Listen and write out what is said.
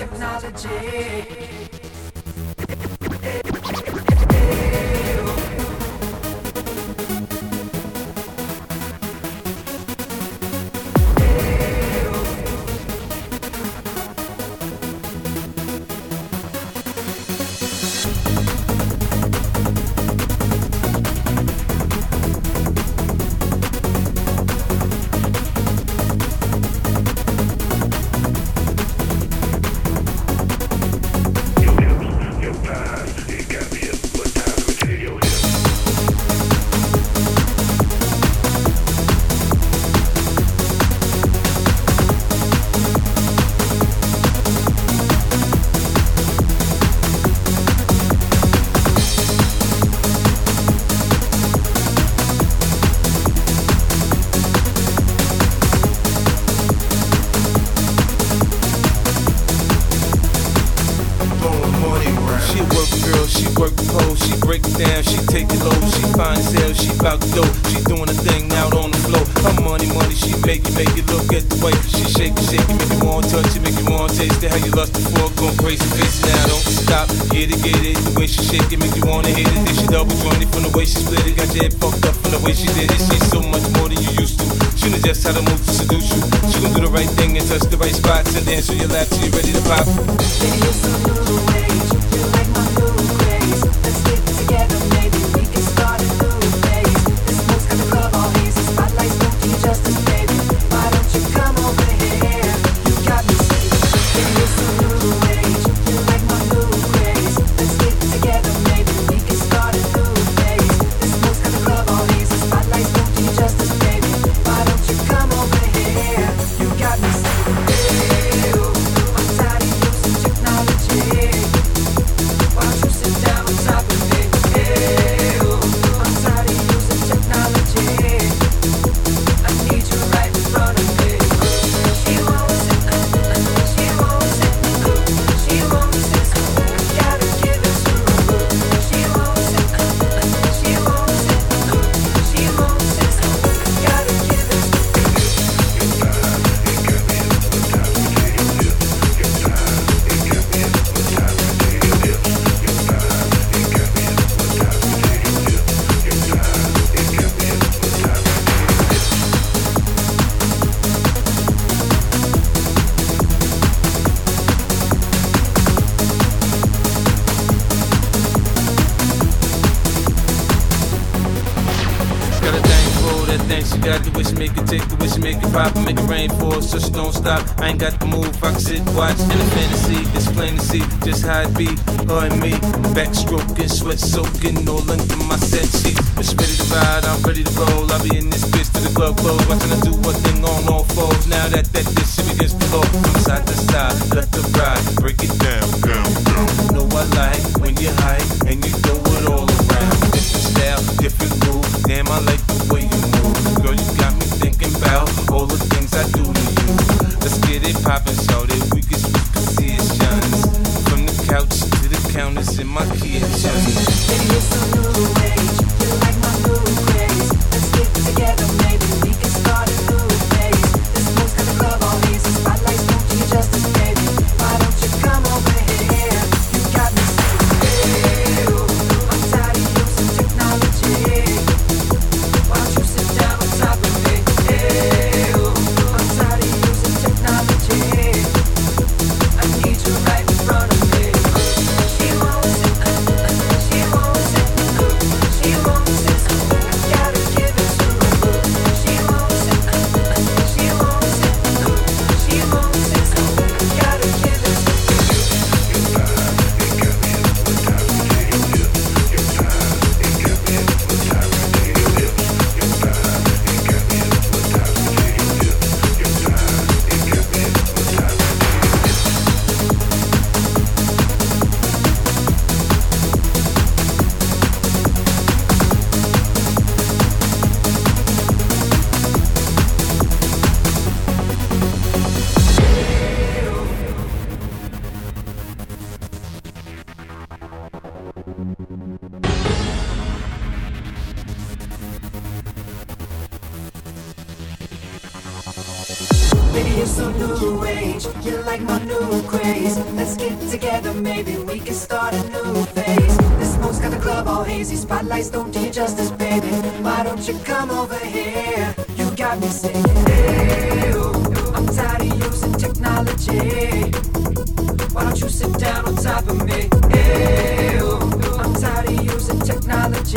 So your lap till you're ready to pop. Baby, it's a new age. You like my new craze. Let's get together, maybe we can start a new phase. This smoke's got the club all hazy. Spotlights don't do you justice, baby. Why don't you come over here? You got me saying, baby, it's a new age. You like my new craze. Let's get together, maybe we can start a new phase. This smoke's got the club all hazy. Spotlights don't do you justice, baby. Why don't you come over here? You got me saying. Make it rain for us, just don't stop. I ain't got the move, I can sit, watch in a fantasy. It's plain to see just how it be. Her and me, backstroking, sweat soaking, all under my set sheet. It's ready to ride, I'm ready to roll. I'll be in this bitch till the club close, watching her do one thing on all fours. Now that this shit begins to flow from side to side, let the ride break it down, down, down. You know I like when you hype and you throw it all around. Different style, different move. Damn, I like the way you move. Girl, you got me thinking about all the things I do to you. Let's get it poppin', so that we can switch positions. From the couch to the counters in my kitchen. Baby, it's a new age. You like my new craze. Let's get together, maybe we can start a new phase. This smoke's got the club all hazy. Spotlights don't do you justice, baby. Why don't you come over here? You got me saying, I'm tired. Baby, you're so new age. You're like my new craze. Let's get together, maybe we can start a new phase. The smoke's got the club all hazy. Spotlights don't do you justice, baby. Why don't you come over here? You got me saying, hey, oh, I'm tired of using technology. Why don't you sit down on top of me? Hey, oh, I'm tired of using technology.